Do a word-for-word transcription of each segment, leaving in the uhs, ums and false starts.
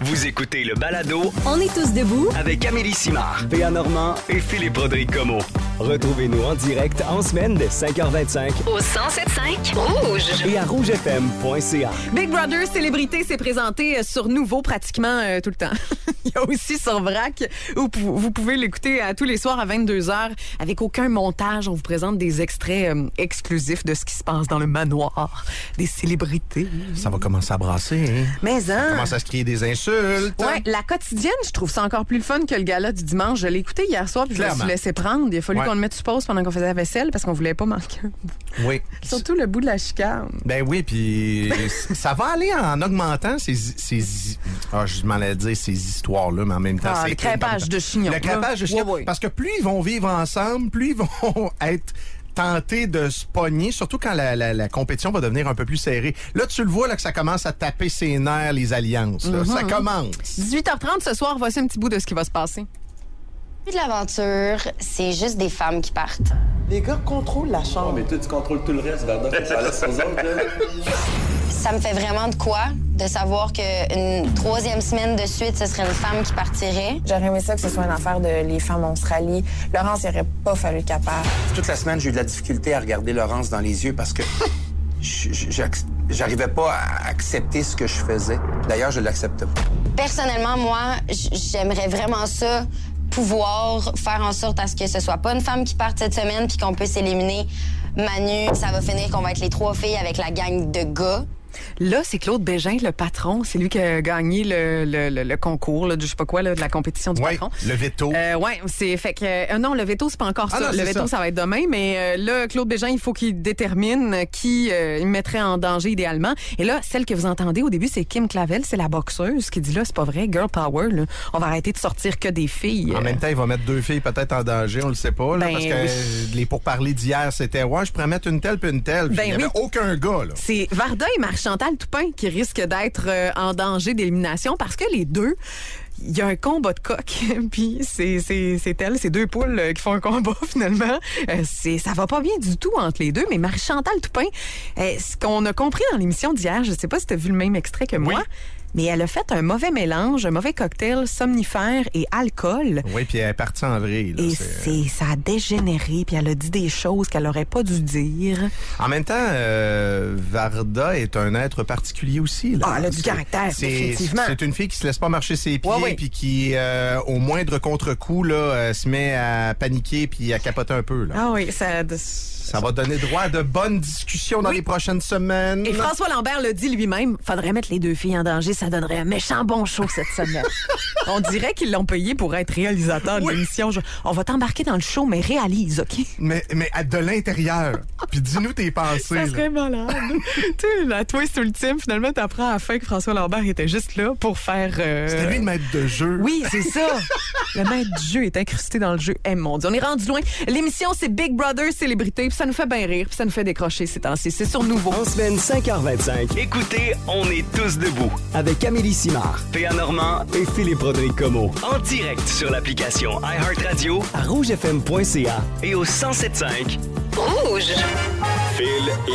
Vous écoutez le balado On est tous debout avec Amélie Simard, P A Normand et Philippe Rodrigue-Comeau. Retrouvez-nous en direct en semaine dès cinq heures vingt-cinq au cent sept cinq Rouge. et à rouge f m point c a. Big Brother Célébrité s'est présenté sur Nouveau pratiquement euh, tout le temps. Il y a aussi sur Vrac où p- vous pouvez l'écouter à tous les soirs à vingt-deux heures avec aucun montage. On vous présente des extraits euh, exclusifs de ce qui se passe dans le manoir des célébrités. Ça va commencer à brasser, hein? Mais Ça hein, commence à se crier des insultes. ouais, la quotidienne, je trouve ça encore plus le fun que le gala du dimanche. Je l'ai écouté hier soir puis je me Clairement. suis laissé prendre. Il a fallu Ouais. qu'on le mette sur pause pendant qu'on faisait la vaisselle parce qu'on voulait pas manquer un bout. Oui. Surtout le bout de la chicane. Ben oui, puis ça va aller en augmentant ces... ces ah, je m'en allais dire ces histoires-là, mais en même temps... Ah, c'est le crêpage de chignon. Le crêpage de chignon. Ouais, ouais. Parce que plus ils vont vivre ensemble, plus ils vont être tentés de se pogner, surtout quand la, la, la compétition va devenir un peu plus serrée. Là, tu le vois là, que ça commence à taper ses nerfs, les alliances. Là. Ça commence. dix-huit heures trente ce soir, voici un petit bout de ce qui va se passer. de l'aventure, c'est juste des femmes qui partent. Les gars contrôlent la chambre. Oh, mais toi, tu contrôles tout le reste, Varda, faut que ça laisse aux autres, là. Ça me fait vraiment de quoi de savoir qu'une troisième semaine de suite, ce serait une femme qui partirait. J'aurais aimé ça que ce soit une affaire de les femmes en Australie. Laurence, il aurait pas fallu qu'elle parte. Toute la semaine, j'ai eu de la difficulté à regarder Laurence dans les yeux parce que je- je- j'arrivais pas à accepter ce que je faisais. D'ailleurs, je l'accepte pas. Personnellement, moi, j- j'aimerais vraiment ça, pouvoir faire en sorte à ce que ce soit pas une femme qui parte cette semaine puis qu'on puisse éliminer Manu. Ça va finir qu'on va être les trois filles avec la gang de gars. Là, c'est Claude Bégin, le patron. C'est lui qui a gagné le, le, le, le concours, là, de je sais pas quoi, là, de la compétition du Oui, patron. le veto. Euh, ouais, c'est fait que euh, non, le veto c'est pas encore Ah ça. non, le c'est veto ça. ça. ça va être demain, mais euh, là Claude Bégin, il faut qu'il détermine qui euh, il mettrait en danger idéalement. Et là, celle que vous entendez au début, c'est Kim Clavel, c'est la boxeuse qui dit là, c'est pas vrai, girl power, là. On va arrêter de sortir que des filles. En même temps, il va mettre deux filles peut-être en danger, on le sait pas, là, Ben parce que oui. euh, les pourparlers d'hier, c'était « Ouais, je pourrais mettre une telle puis une telle. » Puis Ben il n'y avait oui. aucun gars, là. C'est Varda et Marie-Chantal Toupin qui risquent d'être euh, en danger d'élimination parce que les deux, il y a un combat de coq, puis c'est c'est c'est elle, c'est deux poules euh, qui font un combat finalement. Euh, c'est ça va pas bien du tout entre les deux, mais Marie-Chantal Toupin, euh, ce qu'on a compris dans l'émission d'hier, je sais pas si tu as vu le même extrait que moi. Oui. Mais elle a fait un mauvais mélange, un mauvais cocktail somnifère et alcool. Oui, puis elle est partie en vrille. là, Et c'est- c'est ça a dégénéré, puis elle a dit des choses qu'elle aurait pas dû dire. En même temps, euh, Varda est un être particulier aussi. Là. Ah, elle a du C'est- caractère, c'est- définitivement. C'est une fille qui se laisse pas marcher ses pieds, Ouais, ouais. puis qui, euh, au moindre contre-coup, là, euh, se met à paniquer puis à capoter un peu. Là. Ah oui, ça... Ça va donner droit à de bonnes discussions dans Oui. les prochaines semaines. Et François Lambert le dit lui-même, faudrait mettre les deux filles en danger, ça donnerait un méchant bon show cette semaine. On dirait qu'ils l'ont payé pour être réalisateur de Oui. l'émission. Je- On va t'embarquer dans le show, mais réalise, OK? Mais, mais à de l'intérieur. Puis dis-nous tes pensées. Ça là. serait malade. Tu sais, la twist ultime, finalement, t'apprends à la fin que François Lambert était juste là pour faire... euh, C'était lui le maître de jeu. Oui, c'est ça. Le maître du jeu est incrusté dans le jeu. Eh mon Dieu, on est rendu loin. L'émission, c'est Big Brother Célébrité, puis ça nous fait bien rire, puis ça nous fait décrocher ces temps-ci. C'est sur Nouveau. En semaine cinq heures vingt-cinq Écoutez, on est tous debout. avec Amélie Simard P A Normand et Philippe Rodrigue-Comeau en direct sur l'application iHeartRadio à rouge f m point c a. et au cent sept cinq. Rouge. Phil,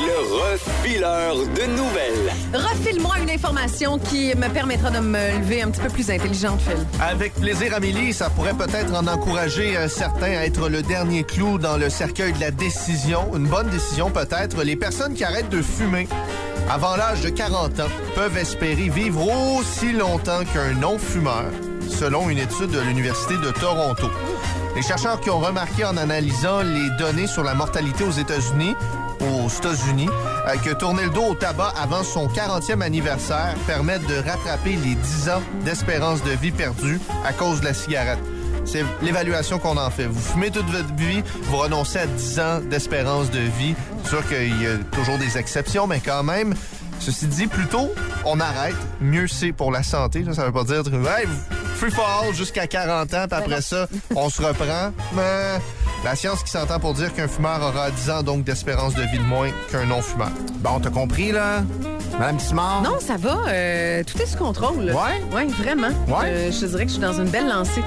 le refileur de nouvelles. Refile-moi une information qui me permettra de me lever un petit peu plus intelligente, Phil. Avec plaisir, Amélie, ça pourrait peut-être en encourager euh, certains à être le dernier clou dans le cercueil de la décision. Une bonne décision peut-être. Les personnes qui arrêtent de fumer avant l'âge de quarante ans peuvent espérer vivre aussi longtemps qu'un non-fumeur, selon une étude de l'Université de Toronto. Les chercheurs qui ont remarqué en analysant les données sur la mortalité aux États-Unis, aux États-Unis, euh, que tourner le dos au tabac avant son quarantième anniversaire permettent de rattraper les dix ans d'espérance de vie perdue à cause de la cigarette. C'est l'évaluation qu'on en fait. Vous fumez toute votre vie, vous renoncez à dix ans d'espérance de vie. C'est sûr qu'il y a toujours des exceptions, mais quand même, ceci dit, plus tôt on arrête, mieux c'est pour la santé. Ça, ça veut pas dire que hey, free fall jusqu'à quarante ans, puis après ça, on se reprend. Mais la science qui s'entend pour dire qu'un fumeur aura dix ans donc d'espérance de vie de moins qu'un non-fumeur. Bon, t'as compris, là? Madame Simard? Non, ça va. euh, tout est sous contrôle. Ouais? Oui, vraiment. Ouais? Euh, je te dirais que je suis dans une belle lancée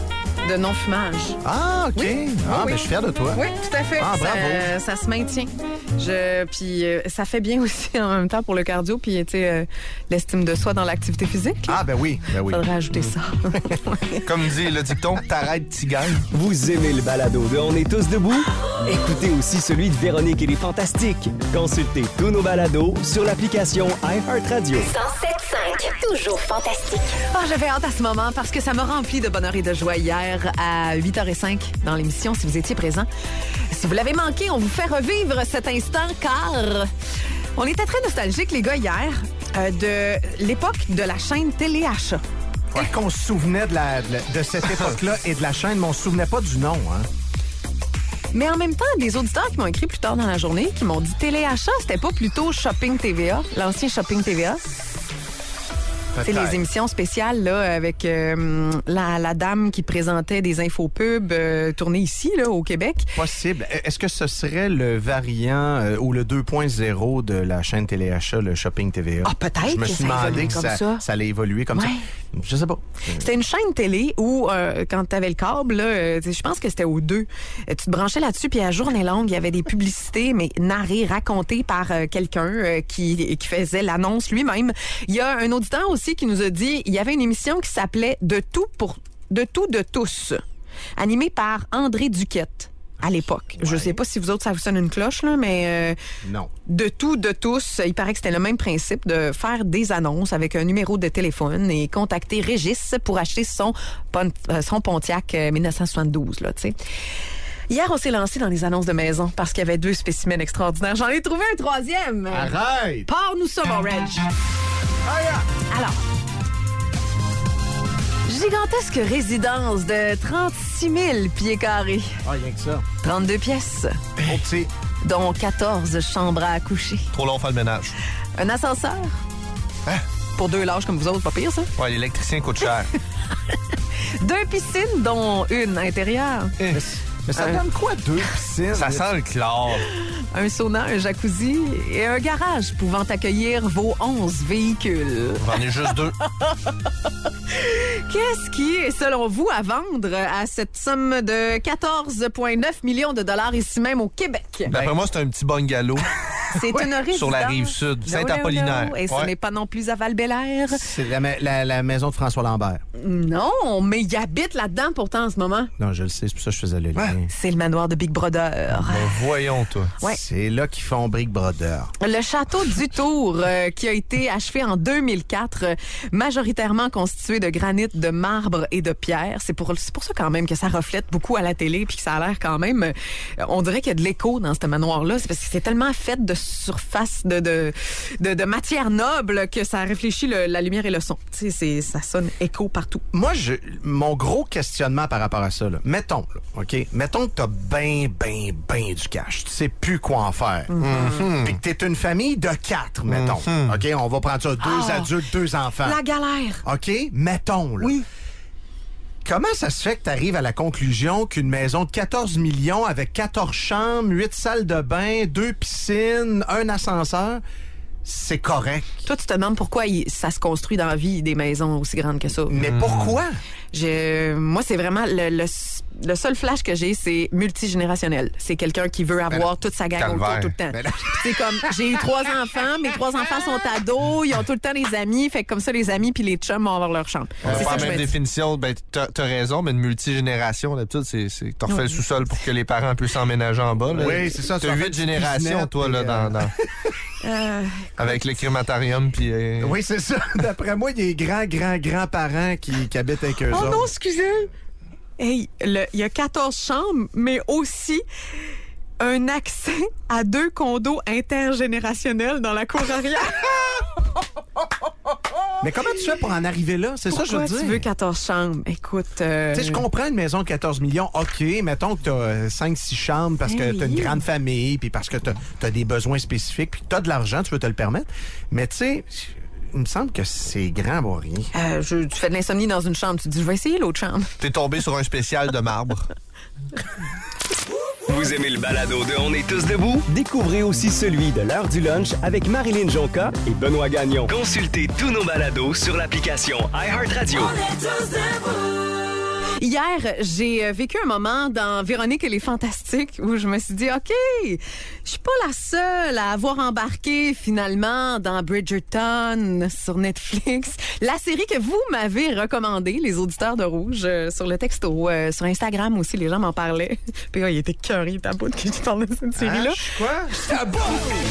de non-fumage. Ah, OK. Oui. Ah, oui, ben, oui. je suis fier de toi. Oui, tout à fait. Ah, ça, bravo. ça se maintient. Je, puis euh, ça fait bien aussi en même temps pour le cardio, puis tu sais, euh, l'estime de soi dans l'activité physique. Là. Ah, ben oui, ben oui. Faudrait ajouter ça. Comme dit le dicton, t'arrêtes, t'y gagnes. Vous aimez le balado de On est tous debout? Écoutez aussi celui de Véronique et les Fantastiques. Consultez tous nos balados sur l'application iHeartRadio. cent sept cinq, toujours fantastique. Ah, j'avais hâte à ce moment parce que ça m'a rempli de bonheur et de joie hier à huit heures cinq dans l'émission, si vous étiez présent. Si vous l'avez manqué, on vous fait revivre cet instant car on était très nostalgiques, les gars, hier, euh, de l'époque de la chaîne Téléachat. Ouais. Et qu'on se souvenait de, la, de, la- de cette époque-là et de la chaîne, mais on se souvenait pas du nom. Hein? Mais en même temps, des auditeurs qui m'ont écrit plus tard dans la journée, qui m'ont dit Téléachat, c'était pas plutôt Shopping T V A, l'ancien Shopping T V A? C'est les émissions spéciales là, avec euh, la, la dame qui présentait des infopubs euh, tournées ici, là, au Québec. Possible. Est-ce que ce serait le variant euh, ou le deux point zéro de la chaîne Téléachat, le Shopping T V A? Ah, peut-être Je me que suis ça demandé évolue que comme ça, ça. ça allait évoluer comme Ouais. ça. Je sais pas. C'était une chaîne télé où, euh, quand tu avais le câble, là, euh, je pense que c'était aux deux, euh, tu te branchais là-dessus, puis à journée longue, il y avait des publicités, mais narrées, racontées par euh, quelqu'un euh, qui, qui faisait l'annonce lui-même. Il y a un auditeur aussi qui nous a dit, il y avait une émission qui s'appelait « De tout pour de tout de tous », animée par André Duquette. À l'époque. Ouais. Je sais pas si vous autres, ça vous sonne une cloche, là, mais... Euh, non. De tout, de tous, il paraît que c'était le même principe de faire des annonces avec un numéro de téléphone et contacter Régis pour acheter son, son Pontiac dix-neuf cent soixante-douze, là, tu sais. Hier, on s'est lancé dans les annonces de maison parce qu'il y avait deux spécimens extraordinaires. J'en ai trouvé un troisième. Arrête! Pars-nous ça, mon Reg. Alors... Gigantesque résidence de trente-six mille pieds carrés. Ah, rien que ça. trente-deux pièces. Trop petit. Dont quatorze chambres à coucher. Trop long faire le ménage. Un ascenseur. Hein? Pour deux lâches comme vous autres, pas pire, ça? Ouais, l'électricien coûte cher. Deux piscines, dont une intérieure. Mais, mais ça un... donne quoi, deux piscines? Ça sent le chlore. Un sauna, un jacuzzi et un garage pouvant accueillir vos onze véhicules. J'en ai juste deux. Qu'est-ce qui est, selon vous, à vendre à cette somme de quatorze virgule neuf millions de dollars ici même au Québec? D'après moi, c'est un petit bungalow. C'est une résidence. Sur la rive sud, No, Saint-Apollinaire. no, no. Et ce ouais. n'est pas non plus à Val-Bélair. C'est la, la, la maison de François Lambert. Non, mais il habite là-dedans pourtant en ce moment. Non, je le sais, c'est pour ça que je faisais le lien. Ouais. C'est le manoir de Big Brother. Ben voyons, toi. Ouais. C'est là qu'ils font Big Brother. Le château du Tour, euh, qui a été achevé en deux mille quatre, euh, majoritairement constitué de granit, de marbre et de pierre. C'est pour, c'est pour ça quand même que ça reflète beaucoup à la télé puis que ça a l'air quand même... Euh, on dirait qu'il y a de l'écho dans ce manoir-là. C'est parce que c'est tellement fait de surface, de, de, de, de matière noble que ça réfléchit le, la lumière et le son. Tu sais, c'est, ça sonne écho partout. Moi, je, mon gros questionnement par rapport à ça, là, mettons, là, OK, mettons que t'as ben, ben, ben du cash. Tu sais plus quoi en faire. Mm-hmm. Puis que t'es une famille de quatre, mettons. Mm-hmm. OK, on va prendre ça, deux oh, adultes, deux enfants. La galère. OK, mettons, là. Oui. Comment ça se fait que tu arrives à la conclusion qu'une maison de quatorze millions avec quatorze chambres, huit salles de bain, deux piscines, un ascenseur, c'est correct? Toi, tu te demandes pourquoi il, ça se construit dans la vie des maisons aussi grandes que ça. Mais mmh. pourquoi? Je, moi, c'est vraiment le, le, le seul flash que j'ai, c'est multigénérationnel. C'est quelqu'un qui veut avoir ben toute sa gang autour tout le temps. Ben c'est comme, j'ai eu trois enfants, mes trois enfants sont ados, ils ont tout le temps des amis, fait que comme ça, les amis puis les chums vont avoir leur chambre. On c'est pas la même définition, ben t'as, t'as raison, mais une multigénération, d'habitude, c'est, c'est t'as refait oui. le sous-sol pour que les parents puissent emménager en bas. Là. Oui, c'est ça. T'as huit générations, toi, là, dans... dans... Euh, Avec le crématorium puis euh... oui, c'est ça. D'après moi, il y a des grands, grands, grands-parents qui, qui habitent avec eux. Oh autres. non, excusez. Hey, il y a quatorze chambres, mais aussi un accès à deux condos intergénérationnels dans la cour arrière. Mais comment tu fais pour en arriver là? C'est Pourquoi ça, je veux dire. Pourquoi tu veux quatorze chambres? Écoute... Euh... Tu sais, je comprends une maison de quatorze millions. OK, mettons que tu as cinq six chambres parce que hey. tu as une grande famille puis parce que tu as des besoins spécifiques puis que tu as de l'argent, tu veux te le permettre. Mais tu sais... Il me semble que c'est grand, bon, rien. Euh, je, tu fais de l'insomnie dans une chambre. Tu te dis, je vais essayer l'autre chambre. T'es tombé sur un spécial de marbre. Vous aimez le balado de On est tous debout? Découvrez aussi celui de l'heure du lunch avec Marilyn Jonca et Benoît Gagnon. Consultez tous nos balados sur l'application iHeartRadio. On est tous debout. Hier, j'ai vécu un moment dans Véronique et les Fantastiques où je me suis dit, OK, je suis pas la seule à avoir embarqué finalement dans Bridgerton sur Netflix. La série que vous m'avez recommandée, les auditeurs de Rouge, euh, sur le texto, euh, sur Instagram aussi, les gens m'en parlaient. Puis là, il était curé, ta bout que tu parles de cette série-là. Ah, quoi? Ta bout!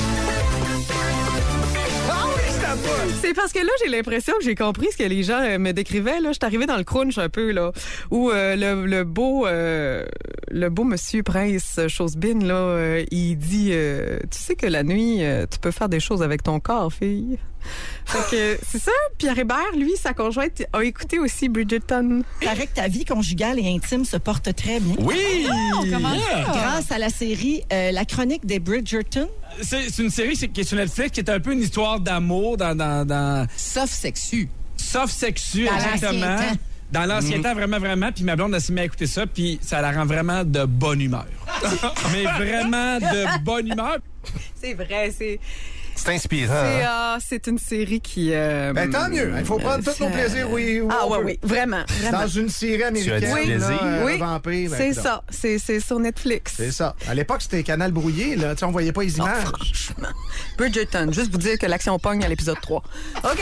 C'est parce que là, j'ai l'impression que j'ai compris ce que les gens euh, me décrivaient. Là, je suis arrivée dans le crunch un peu, là, où euh, le, le beau euh, le beau monsieur Prince Chosebin, là, euh, il dit euh, tu sais que la nuit, euh, tu peux faire des choses avec ton corps, fille. Fait que c'est ça. Pierre Hébert, lui, sa conjointe, a écouté aussi Bridgerton. Il paraît que ta vie conjugale et intime se porte très bien. Oui! Oh, comment ça? Grâce à la série euh, La Chronique des Bridgerton. C'est, c'est une série c'est, qui est sur Netflix, qui est un peu une histoire d'amour dans... dans, dans... Sauf sexu. Sauf sexu, dans exactement. L'ancien temps. Dans l'ancien mmh. temps, vraiment, vraiment. Puis ma blonde a s'est mis à écouter ça, puis ça la rend vraiment de bonne humeur. Mais vraiment de bonne humeur. C'est vrai, c'est... C'est inspirant. C'est, hein? euh, c'est une série qui... Euh, ben tant mieux. Il faut prendre euh, tous nos plaisirs, oui. Ah oui, oui, vraiment, vraiment. Dans une série américaine, tu as dit là, euh, oui, vampire, ben, c'est là. ça. C'est, c'est sur Netflix. C'est ça. À l'époque, c'était Canal brouillé. Là. Tu sais, on voyait pas les images. Oh, franchement. Bridgerton, juste vous dire que l'action pogne à l'épisode trois. OK.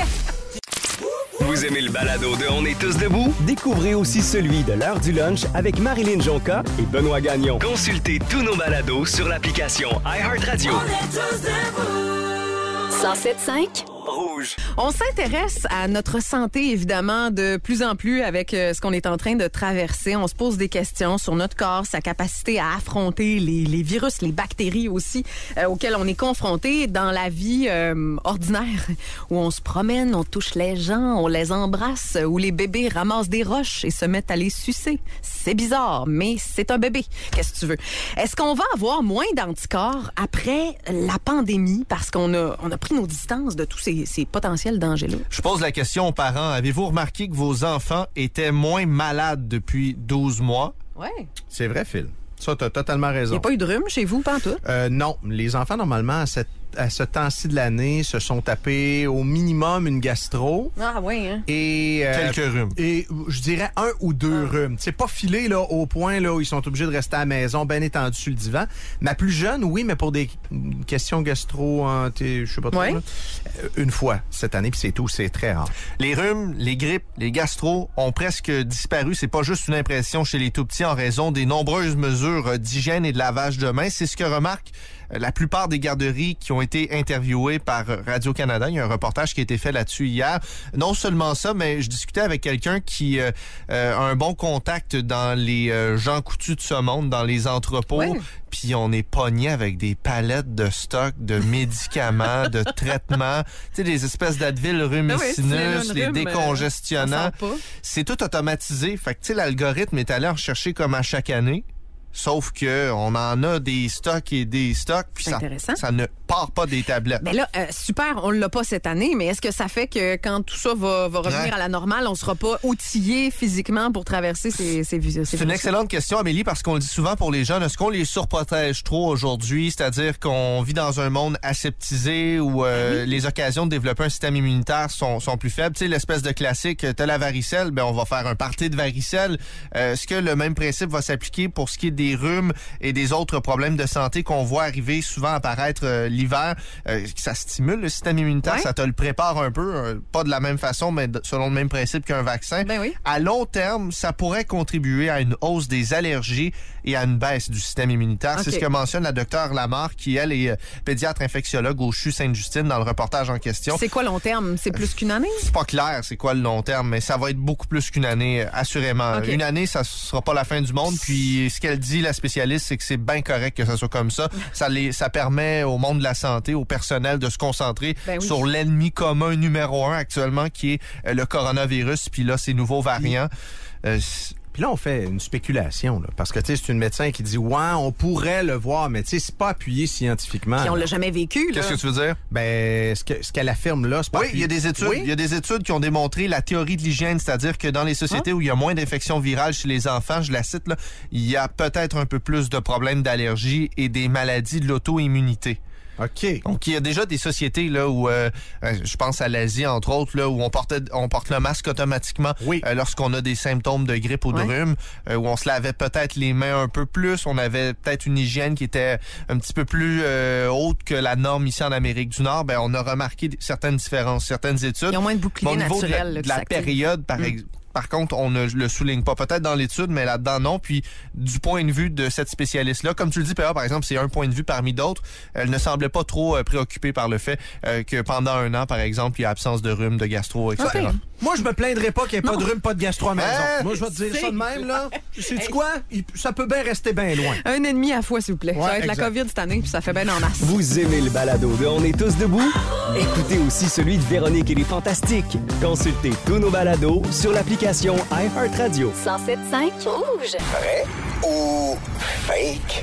Vous aimez le balado de On est tous debout? Découvrez aussi celui de l'heure du lunch avec Marilyn Jonca et Benoît Gagnon. Consultez tous nos balados sur l'application iHeartRadio. On est tous debout. cent sept cinq Rouge. On s'intéresse à notre santé, évidemment, de plus en plus avec euh, ce qu'on est en train de traverser. On se pose des questions sur notre corps, sa capacité à affronter les, les virus, les bactéries aussi, euh, auxquelles on est confronté dans la vie euh, ordinaire, où on se promène, on touche les gens, on les embrasse, où les bébés ramassent des roches et se mettent à les sucer. C'est bizarre, mais c'est un bébé. Qu'est-ce que tu veux? Est-ce qu'on va avoir moins d'anticorps après la pandémie parce qu'on a, on a pris nos distances de tous ces ces potentiels dangers-là? Je pose la question aux parents. Avez-vous remarqué que vos enfants étaient moins malades depuis douze mois? Oui. C'est vrai, Phil. Ça, t'as totalement raison. Il n'y a pas eu de rhume chez vous, pantoute? Euh, non. Les enfants, normalement, à, cette, à ce temps-ci de l'année, se sont tapés au minimum une gastro. Ah oui, hein? Et, euh, Quelques rhumes. Et je dirais un ou deux ah. rhumes. C'est pas filé là, au point là, où ils sont obligés de rester à la maison, bien étendus sur le divan. Ma plus jeune, oui, mais pour des questions gastro, hein, je sais pas trop. Ouais. Là, une fois cette année, puis c'est tout. C'est très rare. Les rhumes, les grippes, les gastros ont presque disparu. C'est pas juste une impression chez les tout-petits en raison des nombreuses mesures d'hygiène et de lavage de mains. C'est ce que remarque la plupart des garderies qui ont été interviewées par Radio-Canada. Il y a un reportage qui a été fait là-dessus hier. Non seulement ça, mais je discutais avec quelqu'un qui euh, a un bon contact dans les euh, gens coutus de ce monde, dans les entrepôts. Ouais. Puis on est pogné avec des palettes de stock, de médicaments, de traitements. Tu sais, des espèces d'Advil rumicinus, les décongestionnants. Euh, c'est tout automatisé. Fait que tu sais, l'algorithme est allé en chercher comme à chaque année. Sauf que on en a des stocks et des stocks, puis ça, ça ne part pas des tablettes. Mais là, euh, super, on l'a pas cette année, mais est-ce que ça fait que quand tout ça va, va revenir ouais. à la normale, on sera pas outillé physiquement pour traverser ces, ces, ces C'est une excellente question, Amélie, parce qu'on le dit souvent pour les jeunes. Est-ce qu'on les surprotège trop aujourd'hui? C'est-à-dire qu'on vit dans un monde aseptisé où euh, oui. les occasions de développer un système immunitaire sont, sont plus faibles. Tu sais, l'espèce de classique, t'as la varicelle, ben on va faire un party de varicelle. Euh, est-ce que le même principe va s'appliquer pour ce qui est des rhumes et des autres problèmes de santé qu'on voit arriver souvent apparaître euh, l'hiver? Euh, ça stimule le système immunitaire, ouais. ça te le prépare un peu, euh, pas de la même façon, mais de, selon le même principe qu'un vaccin. Ben oui. À long terme, ça pourrait contribuer à une hausse des allergies et à une baisse du système immunitaire. Okay. C'est ce que mentionne la docteure Lamar, qui, elle, est euh, pédiatre infectiologue au C H U Sainte-Justine dans le reportage en question. C'est quoi long terme? C'est plus qu'une année? C'est pas clair c'est quoi le long terme, mais ça va être beaucoup plus qu'une année, assurément. Okay. Une année, ça sera pas la fin du monde, puis ce qu'elle dit, la spécialiste, c'est que c'est bien correct que ça soit comme ça. Ça, les, ça permet au monde de la santé, au personnel, de se concentrer ben oui. sur l'ennemi commun numéro un actuellement, qui est euh, le coronavirus, puis là, ces nouveaux variants. Euh, Puis là, on fait une spéculation, là, parce que tu sais, c'est une médecin qui dit « Ouais, on pourrait le voir, mais tu sais, c'est pas appuyé scientifiquement. » Puis on l'a jamais vécu, là. Qu'est-ce que tu veux dire? Ben, ce, que, ce qu'elle affirme là, c'est pas Oui, il y a des études. Oui? Il y a des études qui ont démontré la théorie de l'hygiène, c'est-à-dire que dans les sociétés ah. où il y a moins d'infections virales chez les enfants, je la cite, là, il y a peut-être un peu plus de problèmes d'allergie et des maladies de l'auto-immunité. OK. Donc, il y a déjà des sociétés là où, euh, je pense à l'Asie, entre autres, là, où on, portait, on porte le masque automatiquement oui. euh, lorsqu'on a des symptômes de grippe ou de ouais. rhume, euh, où on se lavait peut-être les mains un peu plus, on avait peut-être une hygiène qui était un petit peu plus euh, haute que la norme ici en Amérique du Nord. Ben, on a remarqué certaines différences, certaines études. Ils ont moins de boucliers bon, au niveau naturels. de la, là, de la période, par exemple. Mm. Par contre, on ne le souligne pas. Peut-être dans l'étude, mais là-dedans, non. Puis, du point de vue de cette spécialiste-là, comme tu le dis, P A, par exemple, c'est un point de vue parmi d'autres. Elle ne semblait pas trop euh, préoccupée par le fait euh, que pendant un an, par exemple, il y a absence de rhume, de gastro, et cetera. Okay. Moi, je me plaindrais pas qu'il n'y ait non. pas de rhume, pas de gastro à la maison. Hein? Moi, je vais te dire ça de même, là. Sais-tu quoi? Ça peut bien rester bien loin. Un ennemi à la fois, s'il vous plaît. Ouais, ça va être exact. La COVID cette année, puis ça fait bien en masse. Vous aimez le balado de On est tous debout? Écoutez aussi celui de Véronique et les Fantastiques. Consultez tous nos balados sur l'application iHeartRadio. cent sept cinq Rouge. Vrai ou fake?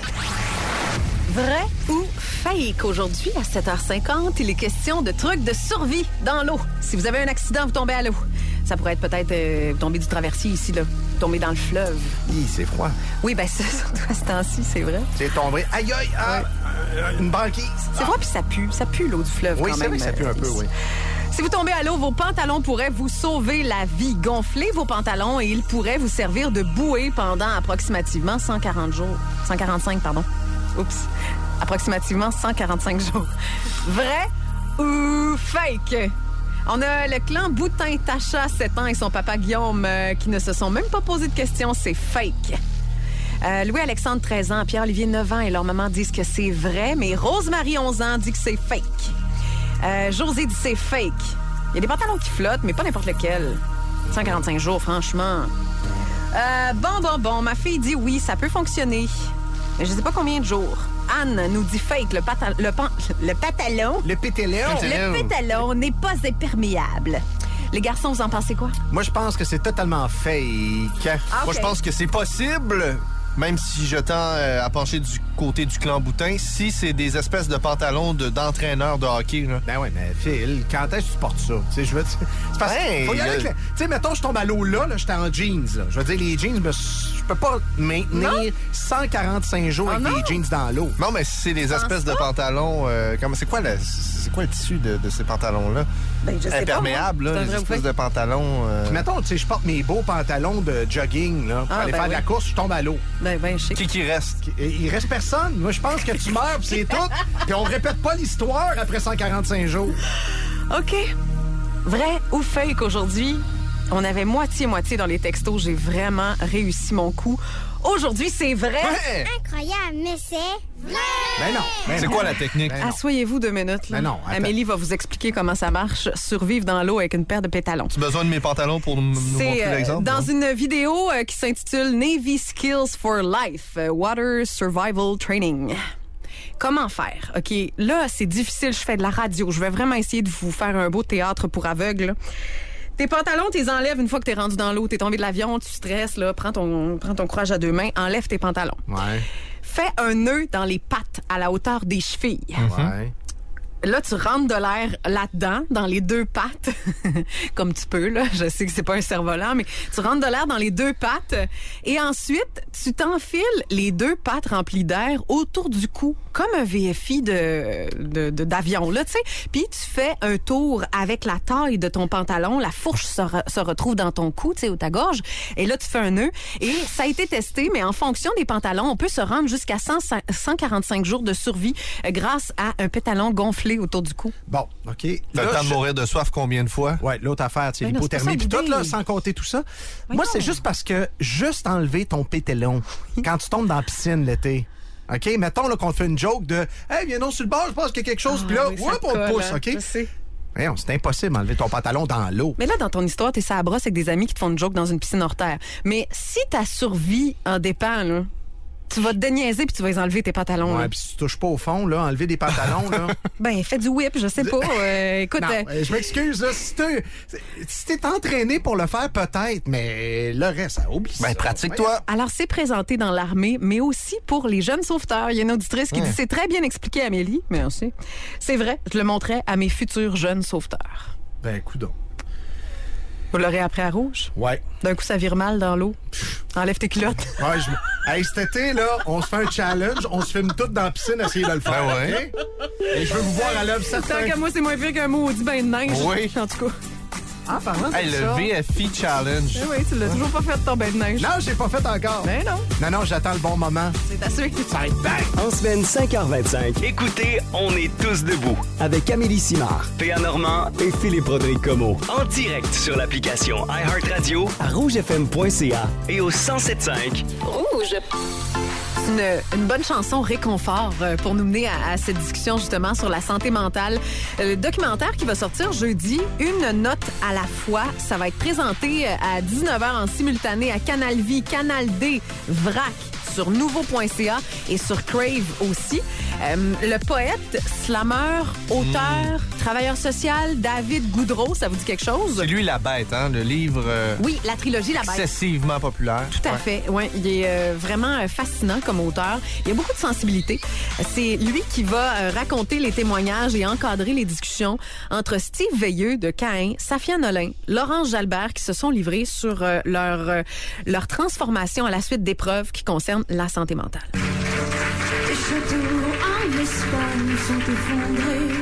Vrai ou fake? Aujourd'hui, à sept heures cinquante, il est question de trucs de survie dans l'eau. Si vous avez un accident, vous tombez à l'eau. Ça pourrait être peut-être euh, vous tomber du traversier ici, là. Vous tombez dans le fleuve. Hi, c'est froid. Oui, bien, ça, surtout à ce temps-ci, c'est vrai. C'est tombé. Aïe, aïe, ah, ouais. Une banquise. C'est ah. froid, puis ça pue. Ça pue l'eau du fleuve, oui, quand même. même. Oui, c'est vrai que ça pue un peu, oui. Si vous tombez à l'eau, vos pantalons pourraient vous sauver la vie. Gonflez vos pantalons et ils pourraient vous servir de bouée pendant approximativement cent quarante jours. cent quarante-cinq, pardon. Oups. Approximativement cent quarante-cinq jours. Vrai ou fake? On a le clan Boutin-Tacha, sept ans, et son papa Guillaume, euh, qui ne se sont même pas posé de questions. C'est fake. Euh, Louis-Alexandre, treize ans, Pierre-Olivier, neuf ans, et leur maman disent que c'est vrai, mais Rosemary, onze ans, dit que c'est fake. Euh, José dit c'est fake. Il y a des pantalons qui flottent, mais pas n'importe lequel. cent quarante-cinq jours, franchement. Euh, bon, bon, bon. Ma fille dit oui, ça peut fonctionner. Mais je sais pas combien de jours. Anne nous dit fake. Le, pata- le, pan- le pantalon... Le pétalon. Le pétalon n'est pas imperméable. Les garçons, vous en pensez quoi? Moi, je pense que c'est totalement fake. Ah, okay. Moi, je pense que c'est possible... Même si je tends euh, à pencher du côté du clan Boutin, si c'est des espèces de pantalons de, d'entraîneurs de hockey. Là. Ben oui, mais Phil, quand est-ce que tu portes ça? Tu sais, je veux dire. C'est parce hey, faut y aller avec le... Tu sais, mettons, je tombe à l'eau là, là j'étais en jeans. Là. Je veux dire, les jeans, ben, je peux pas maintenir non? cent quarante-cinq jours oh, avec non? les jeans dans l'eau. Non, mais si c'est des espèces de pantalons. Euh, comment, c'est, quoi le, c'est quoi le tissu de, de ces pantalons-là? Ben, je sais imperméable, pas, là, les espèces de pantalons. Euh... Puis mettons, tu sais, je porte mes beaux pantalons de jogging, là, pour ah, aller ben faire oui. de la course, je tombe à l'eau. Ben, ben, chic. Qui qui reste? Il reste personne. Moi, je pense que tu meurs, puis c'est tout. Puis on répète pas l'histoire après cent quarante-cinq jours. OK. Vrai ou fake aujourd'hui? On avait moitié-moitié dans les textos. J'ai vraiment réussi mon coup. Aujourd'hui, c'est vrai. Ouais. Incroyable, mais c'est vrai. Ben non. Ben c'est non. quoi la technique? Ben Asseyez-vous deux minutes. Là. Ben non, Amélie va vous expliquer comment ça marche. Survivre dans l'eau avec une paire de pétalons. Tu as besoin de mes pantalons pour nous montrer euh, l'exemple? Dans non? une vidéo euh, qui s'intitule Navy Skills for Life, euh, Water Survival Training. Comment faire? OK, là, c'est difficile. Je fais de la radio. Je vais vraiment essayer de vous faire un beau théâtre pour aveugles. Là. Tes pantalons, t'es enlèves une fois que t'es rendu dans l'eau. T'es tombé de l'avion, tu stresses, là. Prends ton, prends ton courage à deux mains. Enlève tes pantalons. Ouais. Fais un nœud dans les pattes à la hauteur des chevilles. Ouais. Là, tu rentres de l'air là-dedans, dans les deux pattes, comme tu peux, là. Je sais que c'est pas un cerf-volant, mais tu rentres de l'air dans les deux pattes. Et ensuite, tu t'enfiles les deux pattes remplies d'air autour du cou, comme un V F I de, de, de d'avion, là, tu sais. Puis tu fais un tour avec la taille de ton pantalon. La fourche se, re, se retrouve dans ton cou, tu sais, ou ta gorge. Et là, tu fais un nœud. Et ça a été testé, mais en fonction des pantalons, on peut se rendre jusqu'à cent, cent quarante-cinq jours de survie grâce à un pétalon gonflé autour du cou. Bon, OK. Le temps de je... mourir de soif combien de fois? Ouais, l'autre affaire, tu sais, ben l'hypothermie puis tout, là, sans compter tout ça. Ben Moi, non. c'est juste parce que juste enlever ton pétalon quand tu tombes dans la piscine l'été. OK? Mettons là, qu'on te fait une joke de « Hey, viens donc sur le bord, je pense qu'il y a quelque chose. Ah, » Puis là, oui, on te pousse, hein, OK? Je sais. Voyons, c'est impossible d'enlever ton pantalon dans l'eau. Mais là, dans ton histoire, t'es ça à brosse avec des amis qui te font une joke dans une piscine hors terre. Mais si ta survie en dépend, là, tu vas te déniaiser puis tu vas les enlever tes pantalons. Ouais, puis si tu touches pas au fond, là, enlever des pantalons, là. Ben, fais du whip, je sais pas. Euh, écoute. Non, euh... je m'excuse, là. Si t'es, si t'es entraîné pour le faire, peut-être, mais le reste, ça oublie ben, ça. pratique-toi. Alors, c'est présenté dans l'armée, mais aussi pour les jeunes sauveteurs. Il y a une auditrice qui ouais. dit c'est très bien expliqué, Amélie. Merci. C'est vrai, je le montrais à mes futurs jeunes sauveteurs. Ben, coudonc. Vous l'aurez appris à rouge? Ouais. D'un coup, ça vire mal dans l'eau. Enlève tes culottes. Ouais, je Hey, cet été, là, on se fait un challenge. On se filme toutes dans la piscine à essayer de le faire. Ben ouais. OK? Et je veux vous voir à l'œuvre certain. Tant que moi, c'est moins pire qu'un maudit bain de neige. Oui. En tout cas. Ah, parlant de Hey, ça. le V F I Challenge. Eh oui, tu l'as toujours pas fait ton bain de neige. Non, j'ai pas fait encore. Ben non. Non, non, j'attends le bon moment. C'est assuré. Ça va être bang! En semaine cinq heures vingt-cinq, Écoutez, on est tous debout. avec Amélie Simard Théa Normand et Philippe Rodrigue Como en direct sur l'application iHeartRadio à rouge f m point c a. et au cent sept cinq. Rouge. Une, une bonne chanson réconfort euh, pour nous mener à, à cette discussion justement sur la santé mentale. Euh, Le documentaire qui va sortir jeudi, Une note à la fois, ça va être présenté à dix-neuf heures en simultané à Canal Vie, Canal D, V R A C, sur nouveau point c a et sur Crave aussi. Euh, le poète, slameur, auteur, mm. travailleur social, David Goudreau, ça vous dit quelque chose? C'est lui la bête, hein? Le livre euh, Oui, la trilogie La Bête. excessivement populaire. Tout à Ouais. fait. Ouais, il est euh, vraiment euh, fascinant comme auteur. Il y a beaucoup de sensibilité. C'est lui qui va euh, raconter les témoignages et encadrer les discussions entre Steve Veilleux de Caïn, Safia Nolin, Laurence Jalbert qui se sont livrés sur euh, leur, euh, leur transformation à la suite d'épreuves qui concernent la santé mentale. Les châteaux en Espagne sont effondrés.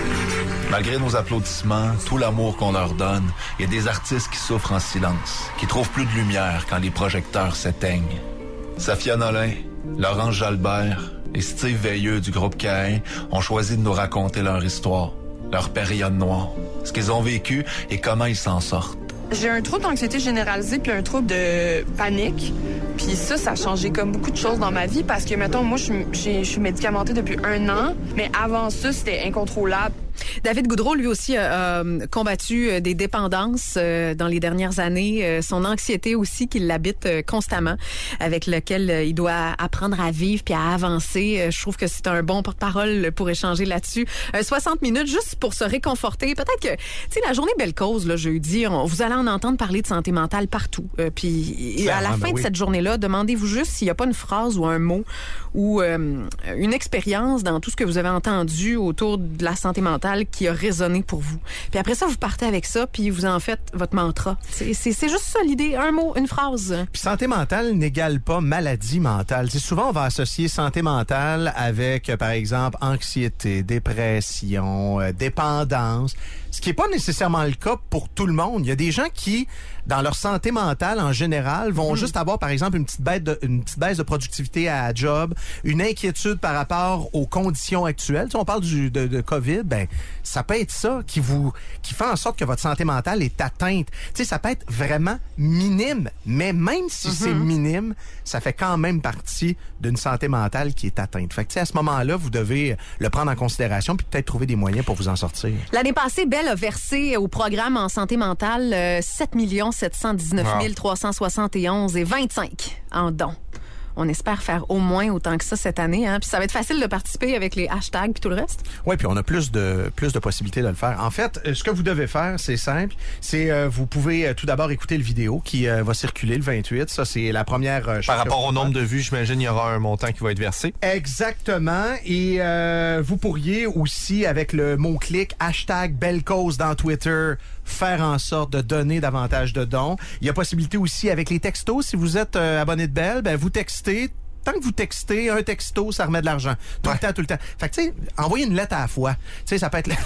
Malgré nos applaudissements, tout l'amour qu'on leur donne, il y a des artistes qui souffrent en silence, qui trouvent plus de lumière quand les projecteurs s'éteignent. Safia Nolin, Laurence Jalbert et Steve Veilleux du groupe Caïn ont choisi de nous raconter leur histoire, leur période noire, ce qu'ils ont vécu et comment ils s'en sortent. J'ai un trouble d'anxiété généralisée puis un trouble de panique. Puis ça, ça a changé comme beaucoup de choses dans ma vie parce que, mettons, moi, je suis- je suis médicamentée depuis un an, mais avant ça, c'était incontrôlable. David Goudreau, lui aussi, a euh, combattu euh, des dépendances euh, dans les dernières années. Euh, son anxiété aussi, qui l'habite euh, constamment, avec lequel euh, il doit apprendre à vivre puis à avancer. Euh, je trouve que c'est un bon porte-parole pour échanger là-dessus. Euh, soixante minutes juste pour se réconforter. Peut-être que, tu sais, la journée Belle Cause, là, jeudi, on, vous allez en entendre parler de santé mentale partout. Euh, puis et à la Clairement, fin ben de oui. cette journée-là, demandez-vous juste s'il n'y a pas une phrase ou un mot ou euh, une expérience dans tout ce que vous avez entendu autour de la santé mentale qui a résonné pour vous. Puis après ça, vous partez avec ça, puis vous en faites votre mantra. C'est, c'est, c'est juste ça l'idée, un mot, une phrase. Puis santé mentale n'égale pas maladie mentale. C'est souvent, on va associer santé mentale avec, euh, par exemple, anxiété, dépression, euh, dépendance, ce qui n'est pas nécessairement le cas pour tout le monde. Il y a des gens qui, dans leur santé mentale en général, vont mmh. juste avoir, par exemple, une petite, baisse de, une petite baisse de productivité à la job, une inquiétude par rapport aux conditions actuelles. Tu sais, on parle du, de, de COVID, ben ça peut être ça qui vous qui fait en sorte que votre santé mentale est atteinte. Tu sais, ça peut être vraiment minime, mais même si mm-hmm. c'est minime, ça fait quand même partie d'une santé mentale qui est atteinte. Fait que tu sais, à ce moment-là, vous devez le prendre en considération puis peut-être trouver des moyens pour vous en sortir. L'année passée, Belle a versé au programme en santé mentale euh, sept millions sept cent dix-neuf mille trois cent soixante et onze et vingt-cinq en dons. On espère faire au moins autant que ça cette année, hein. Puis ça va être facile de participer avec les hashtags puis tout le reste. Oui, puis on a plus de plus de possibilités de le faire. En fait, ce que vous devez faire, c'est simple. C'est euh, vous pouvez euh, tout d'abord écouter le vidéo qui euh, va circuler le vingt-huit. Ça, c'est la première euh, chose. Par rapport au nombre de vues, j'imagine il y aura un montant qui va être versé. Exactement. Et euh, vous pourriez aussi, avec le mot-clic hashtag Belle Cause dans Twitter, faire en sorte de donner davantage de dons. Il y a possibilité aussi avec les textos. Si vous êtes euh, abonné de Belle, ben vous textez. Tant que vous textez, un texto, ça remet de l'argent. Tout ouais. le temps, tout le temps. Fait que, tu sais, envoyez une lettre à la fois. Tu sais, ça peut être...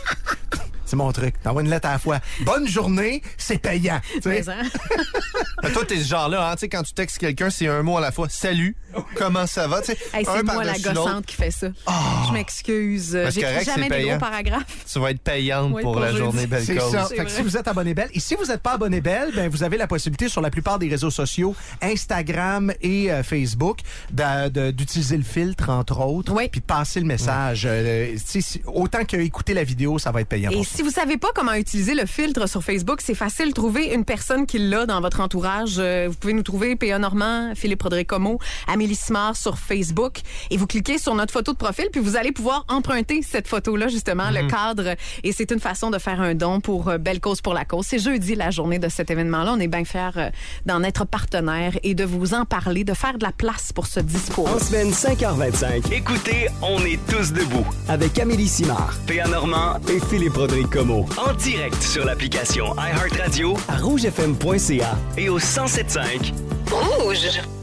C'est mon truc. T'envoies une lettre à la fois. Bonne journée, c'est payant. Mais hein? Toi, t'es ce genre-là, hein? Tu sais, quand tu textes quelqu'un, c'est un mot à la fois. Salut, comment ça va? Hey, c'est moi la gossante l'autre. Qui fait ça. Oh. Je m'excuse. J'écris jamais des gros paragraphes. Tu vas être payante oui, pour, pour la journée Belle c'est Cause. Ça. Fait que si vous êtes abonné Belle, et si vous n'êtes pas abonné Belle, ben vous avez la possibilité sur la plupart des réseaux sociaux, Instagram et euh, Facebook, de, de, d'utiliser le filtre, entre autres, oui. puis de passer le message. Oui. Euh, si, autant qu'écouter la vidéo, ça va être payant. Et si vous savez pas comment utiliser le filtre sur Facebook, c'est facile. Trouver une personne qui l'a dans votre entourage. Vous pouvez nous trouver P A Normand, Philippe Rodrigue Como, Amélie Simard sur Facebook. Et vous cliquez sur notre photo de profil, puis vous allez pouvoir emprunter cette photo-là, justement, mm-hmm. le cadre. Et c'est une façon de faire un don pour Belle Cause pour la cause. C'est jeudi, la journée de cet événement-là. On est bien fiers d'en être partenaire et de vous en parler, de faire de la place pour ce discours. En semaine cinq heures vingt-cinq. Écoutez, on est tous debout. Avec Amélie Simard, P A Normand et Philippe Rodrigue Como. En direct sur l'application iHeartRadio à rouge f m point c a et au cent sept cinq Rouge.